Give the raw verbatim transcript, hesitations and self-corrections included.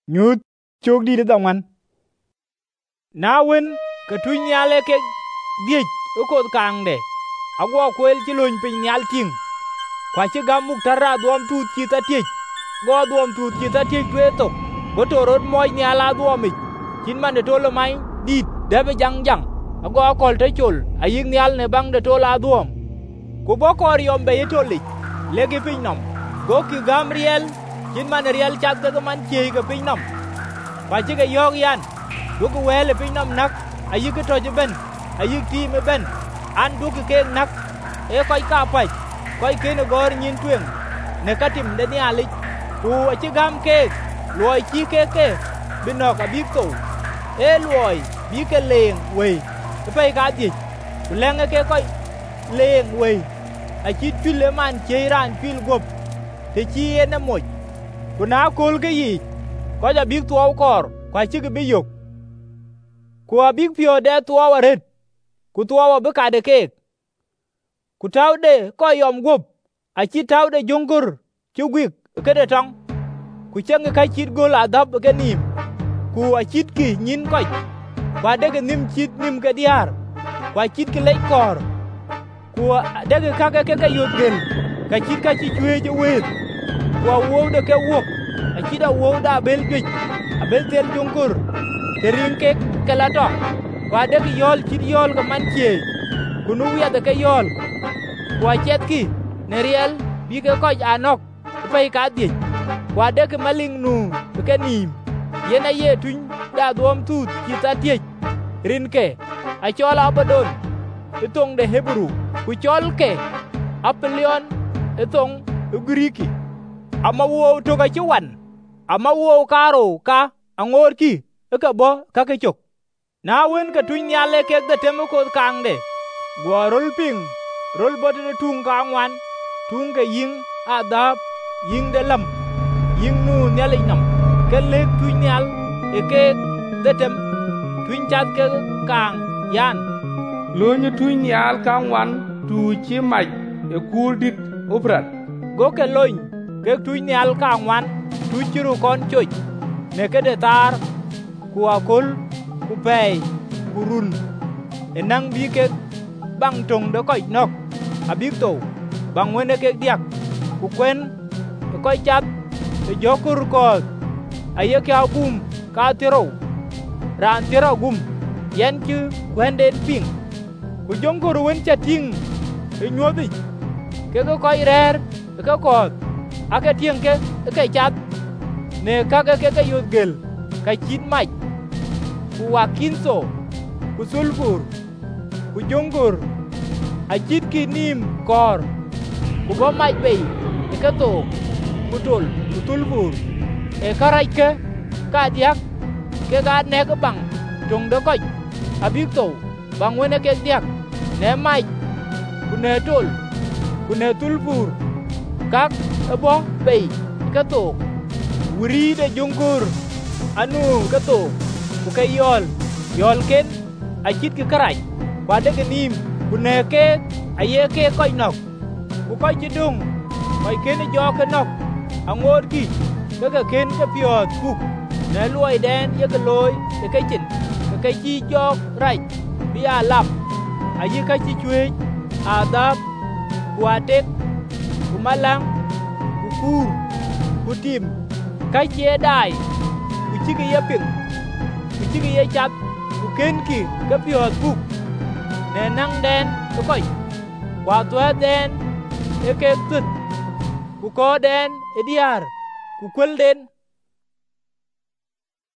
Nyut chok di da wan. Na wen ka tu nyale ke diej ko kang de. Agwa kwel ci luny piny nyal ting. Kwa ci gamuk tara duom tut ci ta tiech. Go duom tut ci ta tiech tue tok. Go torot moj nyala duomich. Chin man de tolo mai dit debe jang jang. Ago akol te chol ayik nyal ne bang de tola duom. Ku bo kor yom be yetolich. Legi piny nom. Go ki gam riel. Chin man riel chat ka man chie ka piny nom. Kwa ci ka yok yan. Go ku wele piny nom nak. Ayik ke toje ben. Ayik ti me ben. An duki ke nak e koy ka paj koy ke no gor nyin twen ne katim de ni ali ku chi gam ke loy chi ke ke binok abi ko e loy bi ke leng we pe ka di leng ke koy leng we a chi chule man che ran pil gop te chi ne moj ku na kol ke yi ko ja bi tuo kor kwa chi ke bi yok ku abi pio de tuo waret ku tuwa be ka de kek ku tawde ko yom gop a chi tawde jongur chi gwik ke de tong ku cheng ka chit gol adab ke nim ku a chit ki nyin ko kwa de ke nim chit nim ke diar kwa chit ki lek kor ku de ke ka ke ke yot gel ka chit ka chi chwe je wet ku wo de ke wo a chit a wo da bel gwik a bel tel jongur terin ke ke la dok kwa de ki yol chit yol ka man chie kunu ya de ke yol kwa chet ki ne riel bi ke ko anok pe ka di kwa de ke maling nu ke nim yena ye tun da dom tu ki ta tie rin ke a chola abadon etong de hebru ku chol ke apelion etong griki ama wo to ka chwan ama wo karo ka angor ki ka bo ka ke chok na wen ka tu nyale ke de temo ko kang de go rol ping rol bot de tung ka ngwan tung ke yin adab yin de lam yin nu nyale nam ke le tu nyal e ke de tem tu chat ke kang yan lo nyu tu nyal ka ngwan tu chi maj e kur dit obrat go ke loin ke tu nyal ka ngwan tu chiru kon choj ne ke de tar ku akol ku pay kurun enang bi ke bang tong de koy nok abik to bang wene ke diak ku kwen koy chat e jokur ko aye ka gum ka tiro ran tiro gum yen chu wende ping ku jongur wen chating e nyodi ke ko koy rer ke ko ake tieng ke ke chat ne ka ke ke yot gel ka chin mach ku wakinso ku sulfur ku jongur a chit ki nim kor ku bo mach bei e ka to ku tol ku sulfur e karai ke ka diak ke ga ne ka bang tung de ko abik to bang wene ke diak ne mach ku ne tol ku ne sulfur kak e bo bei ka to wuri de jongur anu ka to ku ke yol yol ken a chit ki karai kwa de ke nim ku ne ke aye ke koy nok ku koy chi dung koy ken jo ke nok angor ki ke ke ken ke piot ku ne luoi den ye ke loy ke ke chin ke ke chi jok rai bi a lap aye ka chi chwe adab ku atek ku malang ku kur ku tim ka che dai ku chi ke ye ping ku chi ke ye chat ku ken ki ke piot ku ne nang den ko koy kwa to den e ke tut ku ko den e diar ku kwel den